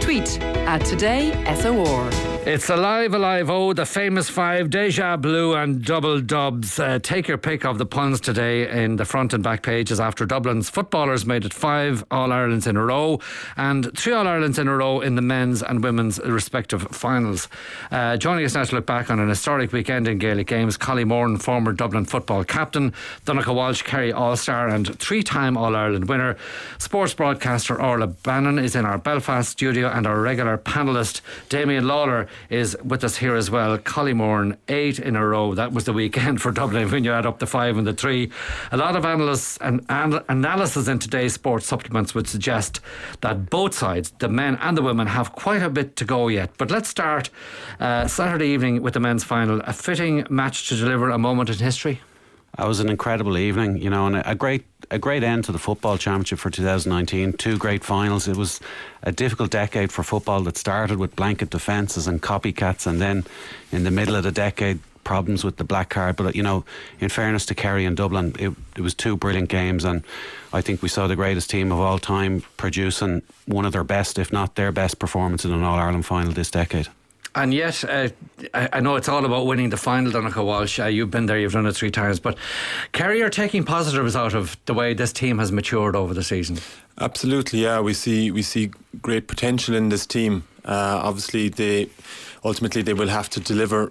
Tweet at @TodaySOR. It's Alive, Alive, oh, the famous five, Deja Blue and Double Dubs. Take your pick of the puns today in the front and back pages after Dublin's footballers made it 5 All-Irelands in a row and 3 All-Irelands in a row in the men's and women's respective finals. Joining us now to look back on an historic weekend in Gaelic games, Collie Moran, former Dublin football captain, Donncha Walsh, Kerry All-Star and 3-time All-Ireland winner. Sports broadcaster Orla Bannon is in our Belfast studio, and our regular panellist Damien Lawler is with us here as well. Collie Moran, 8 in a row. That was the weekend for Dublin when you add up the 5 and the 3. A lot of analysts and analysis in today's sports supplements would suggest that both sides, the men and the women, have quite a bit to go yet. But let's start Saturday evening with the men's final. A fitting match to deliver a moment in history. It was an incredible evening, you know, and a great end to the football championship for 2019. 2 great finals. It was a difficult decade for football that started with blanket defences and copycats, and then in the middle of the decade, problems with the black card. But, you know, in fairness to Kerry and Dublin, it was 2 brilliant games, and I think we saw the greatest team of all time producing one of their best, if not their best performance in an All-Ireland final this decade. And yet, I know it's all about winning the final, Donncha Walsh. You've been there, you've done it 3 times. But Kerry are taking positives out of the way this team has matured over the season. Absolutely, yeah. We see great potential in this team. Obviously, ultimately they will have to deliver,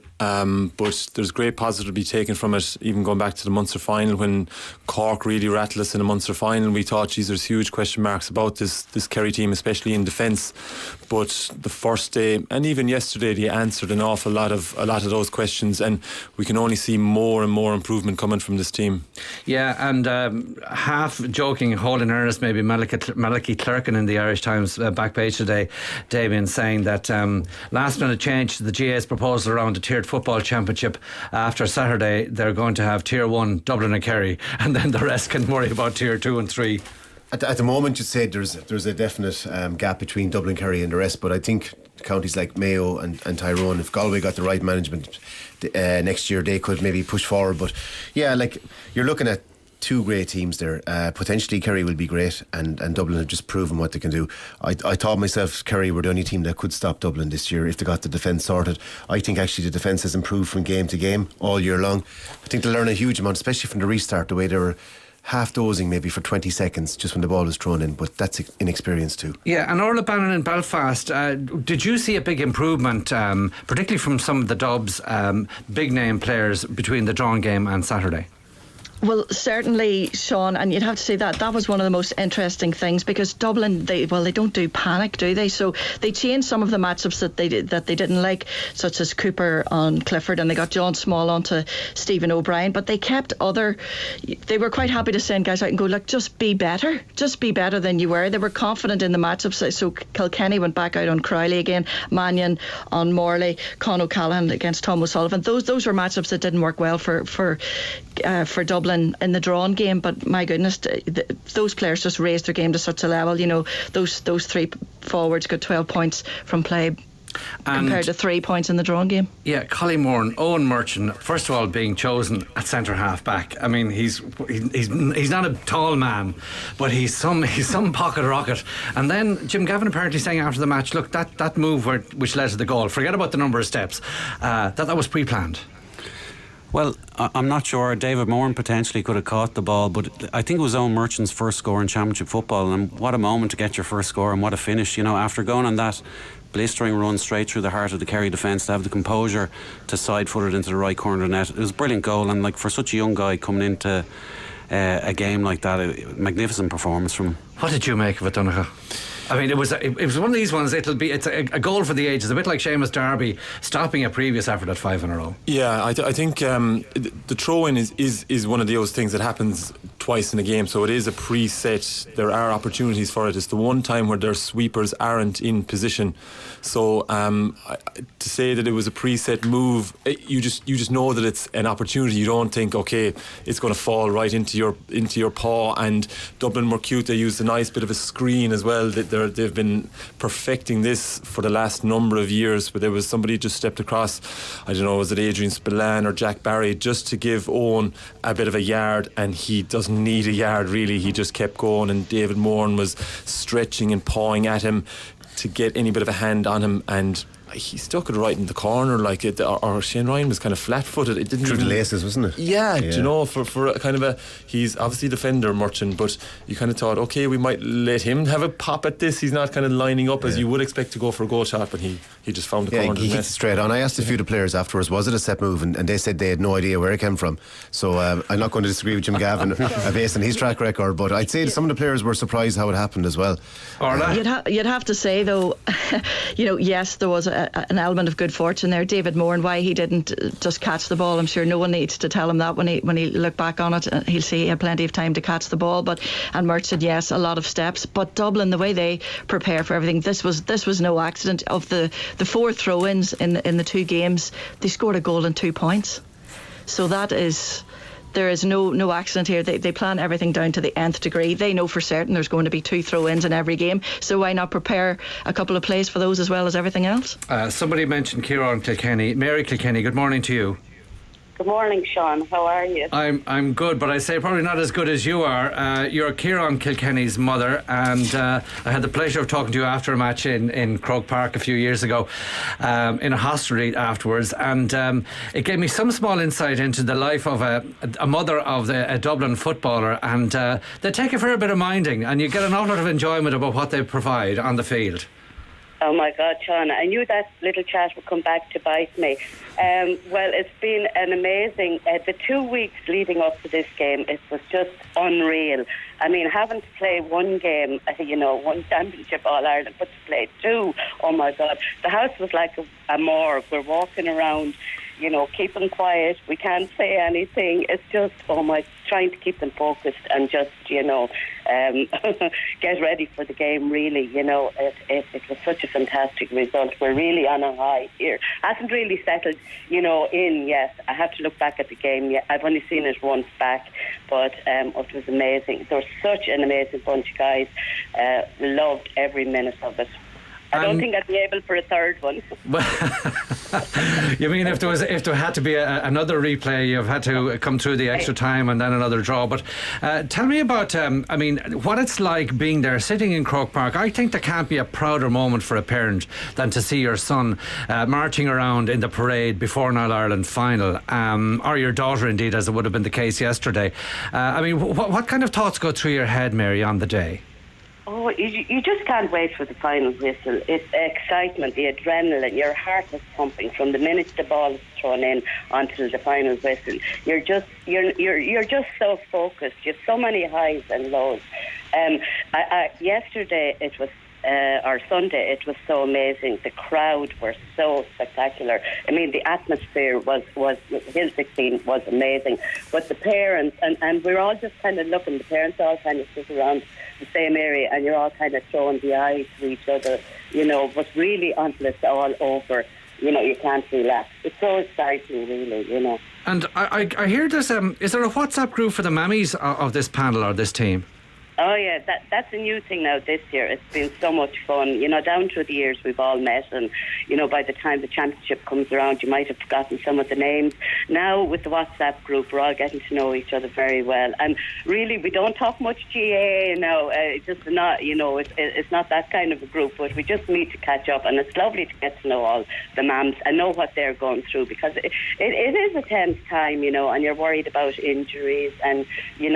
but there's great positive to be taken from it. Even going back to the Munster final, when Cork really rattled us in the Munster final, we thought, geez, there's huge question marks about this Kerry team, especially in defence. But the first day and even yesterday, they answered an awful lot of those questions, and we can only see more and more improvement coming from this team. Yeah, and half joking, whole in earnest, maybe Malachy Clerkin in the Irish Times back page today, Damien, saying that last minute change to the GA's proposal around the tiered football championship. After Saturday, they're going to have tier 1 Dublin and Kerry, and then the rest can worry about tier 2 and 3. At the moment, you'd say there's a definite gap between Dublin, Kerry and the rest, but I think counties like Mayo and Tyrone, if Galway got the right management next year, they could maybe push forward. But yeah, like, you're looking at 2 great teams there. Potentially Kerry will be great, and Dublin have just proven what they can do. I thought myself Kerry were the only team that could stop Dublin this year if they got the defence sorted. I think actually the defence has improved from game to game all year long. I think they'll learn a huge amount, especially from the restart, the way they were half dozing maybe for 20 seconds just when the ball was thrown in, but that's inexperience too. Yeah, and Orla Bannon in Belfast, did you see a big improvement, particularly from some of the Dubs, big name players, between the drawn game and Saturday? Well, certainly, Sean, and you'd have to say that was one of the most interesting things, because Dublin, they don't do panic, do they? So they changed some of the matchups that they didn't like, such as Cooper on Clifford, and they got John Small onto Stephen O'Brien, but they kept they were quite happy to send guys out and go, look, just be better than you were. They were confident in the matchups. So Kilkenny went back out on Crowley again, Mannion on Morley, Con O'Callaghan against Tom O'Sullivan. Those were matchups that didn't work well for Dublin in the drawn game, but my goodness, those players just raised their game to such a level. You know, those 3 forwards got 12 points from play compared to 3 points in the drawn game. Yeah, Collie Moran, Owen Murchan, first of all being chosen at centre half back. I mean, he's not a tall man, but he's some pocket rocket. And then Jim Gavin apparently saying after the match, look, that move which led to the goal, forget about the number of steps, that was pre-planned. Well, I'm not sure. David Moran potentially could have caught the ball, but I think it was Owen Murchan's first score in championship football, and what a moment to get your first score, and what a finish, you know, after going on that blistering run straight through the heart of the Kerry defence, to have the composure to side-foot it into the right corner of the net. It was a brilliant goal, and like, for such a young guy coming into a game like that, a magnificent performance from him. What did you make of it, Donncha? I mean, it was one of these ones. It's a goal for the ages, a bit like Seamus Darby stopping a previous effort at 5 in a row. Yeah, I think the throw-in is one of those things that happens twice in a game, so it is a preset. There are opportunities for it. It's the one time where their sweepers aren't in position. So to say that it was a preset move, you just know that it's an opportunity. You don't think, okay, it's going to fall right into your paw. And Dublin were cute. They used a nice bit of a screen as well. They've been perfecting this for the last number of years, where there was somebody just stepped across, I don't know, was it Adrian Spillane or Jack Barry, just to give Owen a bit of a yard, and he doesn't need a yard really. He just kept going, and David Moran was stretching and pawing at him. to get any bit of a hand on him, and he stuck it right in the corner like it. Or Shane Ryan was kind of flat-footed. It didn't through even, the laces, wasn't it? Yeah, do you know, for a kind of a, he's obviously a defender, Murchan, but you kind of thought, okay, we might let him have a pop at this. He's not kind of lining up as you would expect to go for a goal shot, but he just found the corner. He hit it straight on. I asked a few of the players afterwards, was it a set move, and they said they had no idea where it came from. So I'm not going to disagree with Jim Gavin based on his track record, but I'd say some of the players were surprised how it happened as well. You'd have to say though, yes, there was an element of good fortune there. David Moore, and why he didn't just catch the ball, I'm sure no one needs to tell him that. When he looked back on it, he'll see he had plenty of time to catch the ball. And Mert said yes, a lot of steps. But Dublin, the way they prepare for everything, this was no accident. Of the 4 throw-ins in the 2 games, they scored a goal and 2 points. So there is no accident here. They plan everything down to the nth degree. They know for certain there's going to be 2 throw-ins in every game, so why not prepare a couple of plays for those as well as everything else? Somebody mentioned Kieran Kilkenny. Mary Kilkenny, good morning to you. Good morning, Sean. How are you? I'm good, but I say probably not as good as you are. You're Kieran Kilkenny's mother, and I had the pleasure of talking to you after a match in Croke Park a few years ago, in a hostelry afterwards, and it gave me some small insight into the life of a mother of a Dublin footballer, and they take a fair bit of minding, and you get an awful lot of enjoyment about what they provide on the field. Oh my God, Sean, I knew that little chat would come back to bite me. Well, it's been an amazing, the 2 weeks leading up to this game, it was just unreal. I mean, having to play one game, one championship All-Ireland, but to play 2, oh my God. The house was like a morgue. We're walking around, keeping quiet. We can't say anything. It's just, trying to keep them focused and just, get ready for the game, really. It was such a fantastic result. We're really on a high here. Hasn't really settled, in yet. I have to look back at the game yet. I've only seen it once back, but it was amazing. There was such an amazing bunch of guys. Loved every minute of it. I don't think I'd be able for a third one. You mean if there had to be another replay, you've had to come through the extra time and then another draw. But tell me about, what it's like being there, sitting in Croke Park. I think there can't be a prouder moment for a parent than to see your son marching around in the parade before an All-Ireland final, or your daughter indeed, as it would have been the case yesterday. What kind of thoughts go through your head, Mary, on the day? Oh, you just can't wait for the final whistle. It's the excitement, the adrenaline. Your heart is pumping from the minute the ball is thrown in until the final whistle. You're just so focused. You have so many highs and lows. Yesterday it was. Or Sunday, it was so amazing. The crowd were so spectacular. I mean, the atmosphere was Hill 16 was amazing. But the parents, and we're all just kind of looking, the parents all kind of sit around the same area, and you're all kind of throwing the eyes to each other, but really until it's all over, you can't relax. It's so exciting, really, And I hear there's, is there a WhatsApp group for the mammies of this panel or this team? Oh yeah, that's a new thing now this year. It's been so much fun. Down through the years we've all met, and by the time the championship comes around, you might have forgotten some of the names. Now with the WhatsApp group, we're all getting to know each other very well, and really we don't talk much GAA now. It's just not, it's not that kind of a group, but we just need to catch up, and it's lovely to get to know all the mams and know what they're going through, because it is a tense time, and you're worried about injuries, and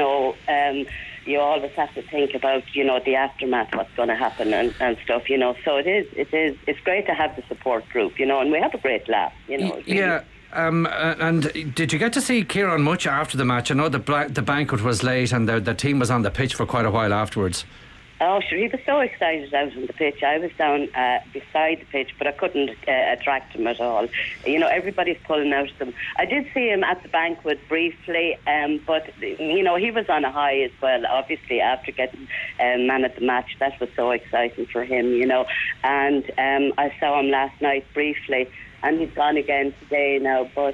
you always have to think about, the aftermath, what's going to happen and stuff, So it's great to have the support group, and we have a great laugh, Yeah. And did you get to see Kieran much after the match? I know the banquet was late and the team was on the pitch for quite a while afterwards. Oh, sure. He was so excited out on the pitch. I was down beside the pitch, but I couldn't attract him at all. Everybody's pulling out of them. I did see him at the banquet briefly, but, he was on a high as well, obviously, after getting man of the match. That was so exciting for him, And I saw him last night briefly, and he's gone again today now, but...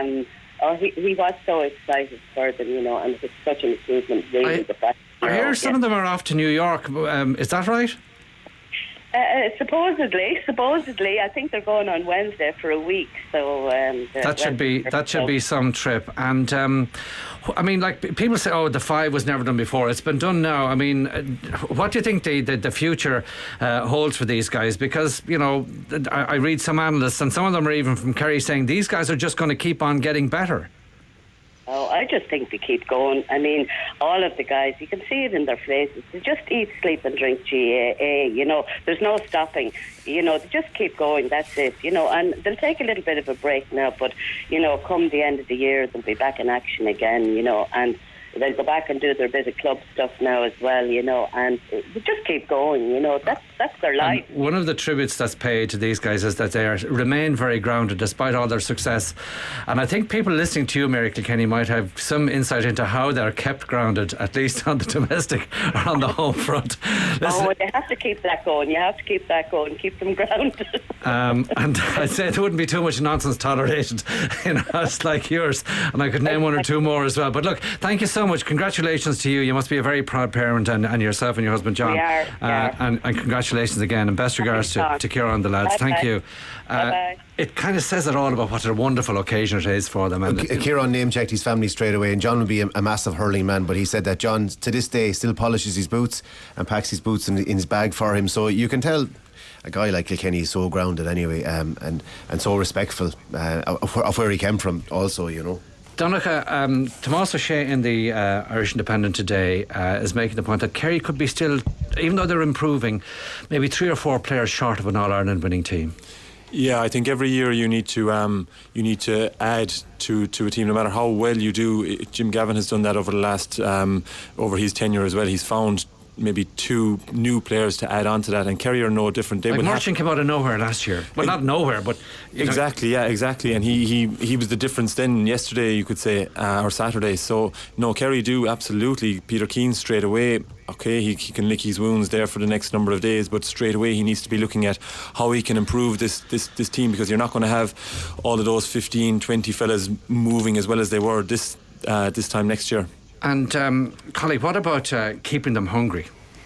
he was so excited for them, and it's such an achievement, really. I hear some of them are off to New York. Is that right? Supposedly, I think they're going on Wednesday for a week. So that should be some trip. And I mean, like people say, oh, the 5 was never done before. It's been done now. I mean, what do you think the future holds for these guys? Because you know, I read some analysts, and some of them are even from Kerry, saying these guys are just going to keep on getting better. Oh, I just think they keep going. I mean, all of the guys, you can see it in their faces. They just eat, sleep and drink GAA, you know. There's no stopping. You know, they just keep going, that's it. You know, and they'll take a little bit of a break now, but, you know, come the end of the year, they'll be back in action again, you know, and they'll go back and do their bit of club stuff now as well, you know, and they just keep going, you know. That's their life. And one of the tributes that's paid to these guys is that they remain very grounded despite all their success. And I think people listening to you, Mary Kilkenny, might have some insight into how they're kept grounded, at least on the domestic or on the home front. Listen, they have to keep that going. You have to keep that going, keep them grounded. And I'd say there wouldn't be too much nonsense tolerated in a house like yours, and I could name one or two more as well. But look, thank you so much. Congratulations to you. You must be a very proud parent, and yourself and your husband John. We are. And congratulations again, and best regards to Ciara and the lads. Bye-bye. Thank you. Bye-bye. It kind of says it all about what a wonderful occasion it is for them. And Kieran name-checked his family straight away, and John will be a massive hurling man, but he said that John to this day still polishes his boots and packs his boots in his bag for him, so you can tell a guy like Kilkenny is so grounded anyway, and so respectful of where he came from also, you know. Donncha, Tomás O'Shea in the Irish Independent today is making the point that Kerry could be still, even though they're improving, maybe 3 or 4 players short of an All-Ireland winning team. Yeah, I think every year you need to add to a team, no matter how well you do. Jim Gavin has done that over the last over his tenure as well. He's found maybe 2 new players to add on to that, and Kerry are no different. They like Marchand came out of nowhere last year. Well, not nowhere, but exactly, and he was the difference then yesterday, you could say, or Saturday. So no, Kerry do absolutely. Peter Keane straight away. Okay, he can lick his wounds there for the next number of days, but straight away he needs to be looking at how he can improve this team, because you're not going to have all of those 15-20 fellas moving as well as they were this time next year. And Collie, what about keeping them hungry?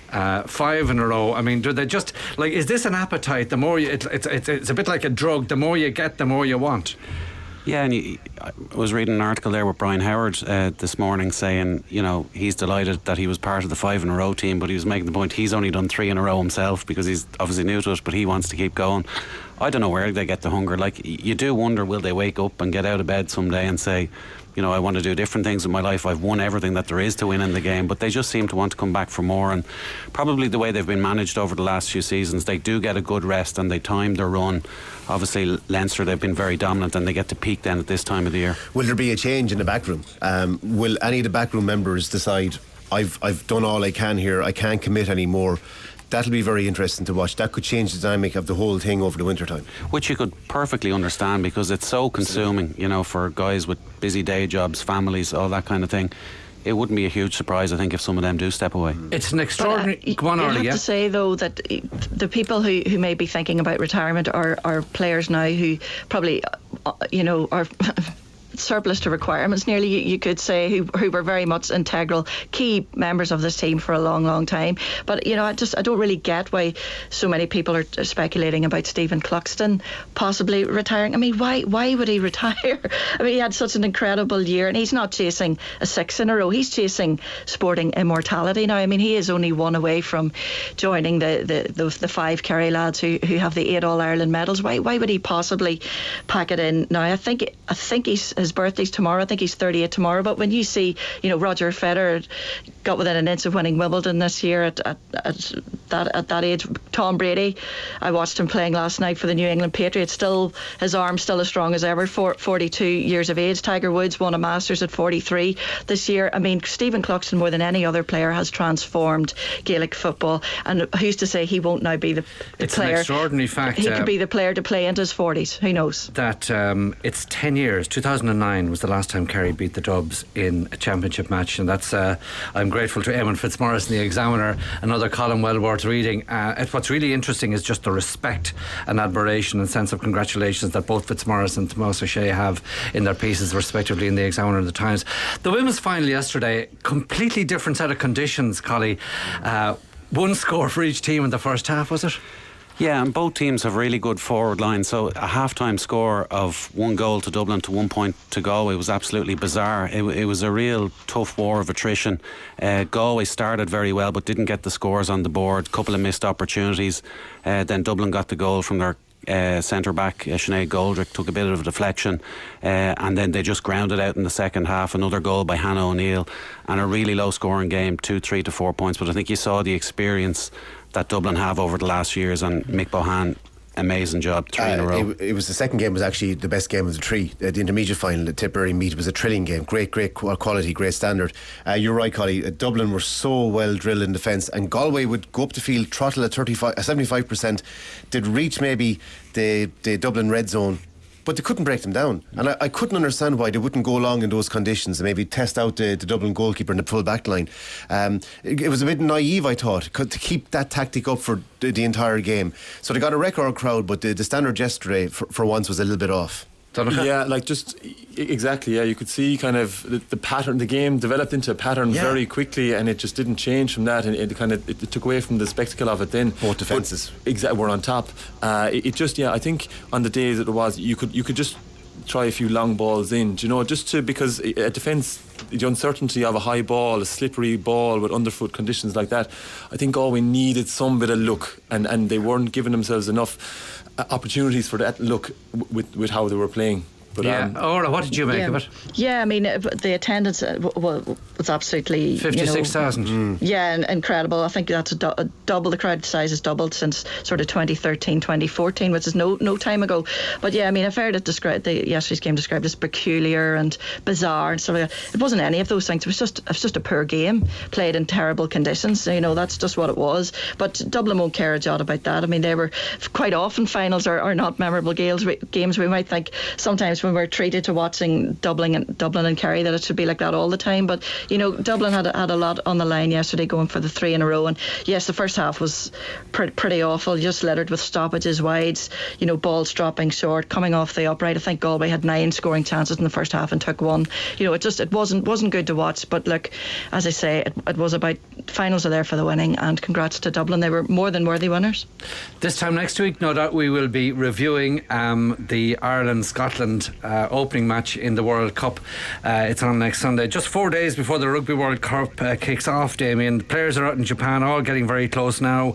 5 in a row. I mean, do they just like? Is this an appetite? The more it's a bit like a drug. The more you get, the more you want. Yeah, and I was reading an article there with Brian Howard this morning saying, you know, he's delighted that he was part of the 5 in a row team, but he was making the point he's only done 3 in a row himself because he's obviously new to it, but he wants to keep going. I don't know where they get the hunger. Like, you do wonder, will they wake up and get out of bed someday and say, you know, I want to do different things in my life. I've won everything that there is to win in the game, but they just seem to want to come back for more. And probably the way they've been managed over the last few seasons, they do get a good rest and they time their run. Obviously Leinster, they've been very dominant and they get to peak then at this time of the year. Will there be a change in the backroom? Will any of the backroom members decide, I've done all I can here, I can't commit anymore? That'll be very interesting to watch. That could change the dynamic of the whole thing over the winter time, which you could perfectly understand, because it's so consuming, you know, for guys with busy day jobs, families, all that kind of thing. It wouldn't be a huge surprise, I think, if some of them do step away. It's an extraordinary. Go on, Orly, I have to say though that the people who may be thinking about retirement are players now who probably you know are surplus to requirements nearly, you could say, who were very much integral key members of this team for a long time. But you know, I don't really get why so many people are speculating about Stephen Cluxton possibly retiring. I mean, why would he retire? I mean, he had such an incredible year, and he's not chasing a 6 in a row, he's chasing sporting immortality now. I mean, he is only 1 away from joining the 5 Kerry lads who have the 8 All-Ireland medals. Why would he possibly pack it in now? I think his birthday's tomorrow. I think he's 38 tomorrow. But when you see, you know, Roger Federer got within an inch of winning Wimbledon this year at that age. Tom Brady, I watched him playing last night for the New England Patriots. Still, his arm's still as strong as ever. 42 years of age. Tiger Woods won a Masters at 43 this year. I mean, Stephen Cluxton, more than any other player, has transformed Gaelic football. And who's to say he won't now be the it's player? It's an extraordinary fact. He could be the player to play into his 40s. Who knows? That it's 10 years. 2009 was the last time Kerry beat the Dubs in a championship match, and that's I'm grateful to Eamon Fitzmaurice in the Examiner, another column well worth reading. What's really interesting is just the respect and admiration and sense of congratulations that both Fitzmaurice and Tomás O'Shea have in their pieces respectively in the Examiner and the Times. The women's final yesterday, completely different set of conditions, Collie. 1 score for each team in the first half, was it? Yeah, and both teams have really good forward lines. So a half-time score of 1 goal to Dublin to 1 point to go, it was absolutely bizarre. It was a real tough war of attrition. Galway started very well but didn't get the scores on the board. Couple of missed opportunities. Then Dublin got the goal from their centre back, Sinead Goldrick, took a bit of a deflection, and then they just grounded out in the second half. Another goal by Hannah O'Neill, and a really low scoring game, 2, 3 to 4 points. But I think you saw the experience that Dublin have over the last years, and Mick Bohan, amazing job, 3 in a row. It was the second game was actually the best game of the 3. The intermediate final, the Tipperary meet, was a thrilling game. Great quality, great standard. You're right, Collie. Dublin were so well drilled in defence, and Galway would go up the field, throttle at 75%, did reach maybe the Dublin red zone, but they couldn't break them down. And I couldn't understand why they wouldn't go long in those conditions and maybe test out the Dublin goalkeeper in the full back line. It was a bit naive, I thought, to keep that tactic up for the entire game. So they got a record crowd, but the standard yesterday for once was a little bit off. Yeah, like just exactly. Yeah, you could see kind of the pattern. The game developed into a pattern very quickly, and it just didn't change from that. And it took away from the spectacle of it. Then both defences were on top. It just I think on the days that it was, you could just try a few long balls in, because a defence, the uncertainty of a high ball, a slippery ball with underfoot conditions like that, I think Galway needed some bit of luck, and they weren't giving themselves enough opportunities for that look with how they were playing. But Orla, what did you make of it? Yeah, I mean, the attendance was absolutely 56,000. Yeah, and incredible. I think that's double. The crowd size has doubled since sort of 2013, 2014, which is no time ago. But yeah, I mean, I've heard it described, yesterday's game described as peculiar and bizarre and stuff like that. It wasn't any of those things. It was just a poor game played in terrible conditions. That's just what it was. But Dublin won't care a jot about that. I mean, they were quite often finals are not memorable games. We might think sometimes when we're treated to watching Dublin and Kerry that it should be like that all the time, but Dublin had a lot on the line yesterday, going for the 3 in a row. And yes, the first half was pretty awful, just littered with stoppages, wides, balls dropping short, coming off the upright. I think Galway had 9 scoring chances in the first half and took 1. It wasn't good to watch. But look, as I say, it was about finals are there for the winning, and congrats to Dublin. They were more than worthy winners. This time next week, no doubt we will be reviewing the Ireland-Scotland opening match in the World Cup. It's on next Sunday, just 4 days before the Rugby World Cup kicks off, Damien. The players are out in Japan, all getting very close now,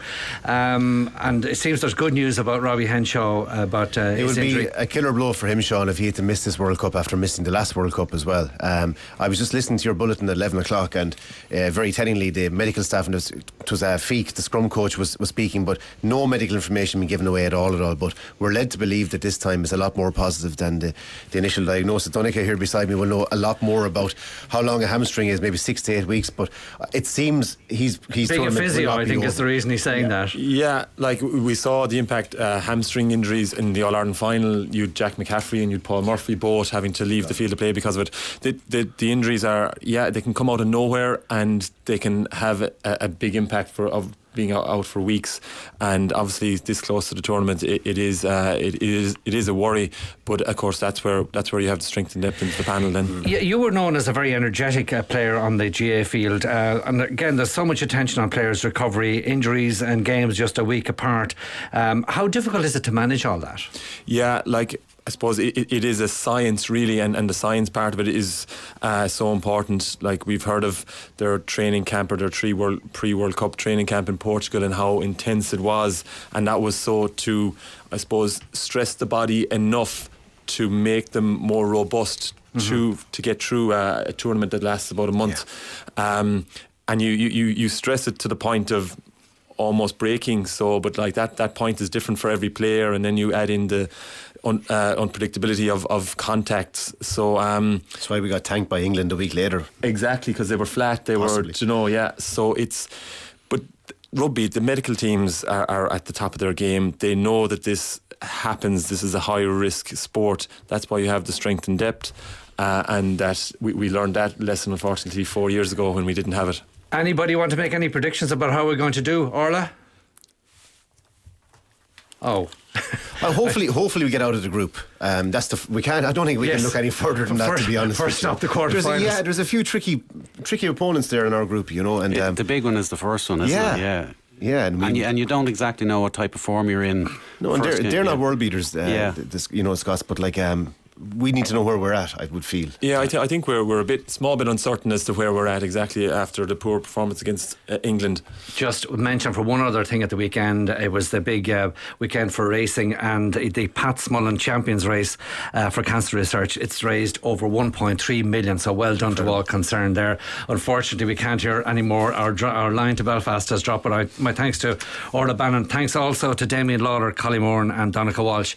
and it seems there's good news about Robbie Henshaw about it his injury. It would be a killer blow for him, Sean, if he had to miss this World Cup after missing the last World Cup as well. I was just listening to your bulletin at 11 o'clock, and very tellingly the medical staff, and it was Feek, the scrum coach, was speaking, but no medical information being given away at all. But we're led to believe that this time is a lot more positive than the initial diagnosis. Donica here beside me will know a lot more about how long a hamstring is, maybe 6 to 8 weeks, but it seems he's being a physio, I think, is the reason he's saying that. Yeah, like we saw the impact, hamstring injuries in the All-Ireland final. You'd Jack McCaffrey and you'd Paul Murphy both having to leave the field of play because of it. The injuries are, they can come out of nowhere, and they can have a big impact of being out for weeks. And obviously this close to the tournament, it is a worry, but of course that's where you have the strength and depth into the panel then. You were known as a very energetic player on the GA field, and again there's so much attention on players' recovery, injuries and games just a week apart. How difficult is it to manage all that? Yeah, like I suppose it is a science really, and the science part of it is so important. Like we've heard of their training camp, or their pre-World Cup training camp in Portugal, and how intense it was, and that was so to, I suppose, stress the body enough to make them more robust to get through a tournament that lasts about a month. And you stress it to the point of almost breaking. So, but like that point is different for every player, and then you add in the unpredictability of contacts. So that's why we got tanked by England a week later. Exactly, because they were flat. They Possibly. were, So but rugby, the medical teams are at the top of their game. They know that this happens. This is a high risk sport. That's why you have the strength and depth, and that we learned that lesson unfortunately 4 years ago when we didn't have it. Anybody want to make any predictions about how we're going to do, Orla? Well, hopefully we get out of the group. We can't. I don't think we can look any further than that, to be honest. First up the quarterfinals. There's a few tricky opponents there in our group, and the big one is the first one, isn't it? Yeah. Yeah, and you don't exactly know what type of form you're in. No, and they're not world beaters. Yeah. Scots, but like. We need to know where we're at, I would feel. Yeah, I think we're a small bit uncertain as to where we're at exactly after the poor performance against England. Just mention for one other thing at the weekend, it was the big weekend for racing, and the Pat Smullen Champions Race for Cancer Research. It's raised over 1.3 million, so well done to all concerned there. Unfortunately, we can't hear any more. Our line to Belfast has dropped, but my thanks to Orla Bannon. Thanks also to Damien Lawler, Collie Moran and Donncha Walsh.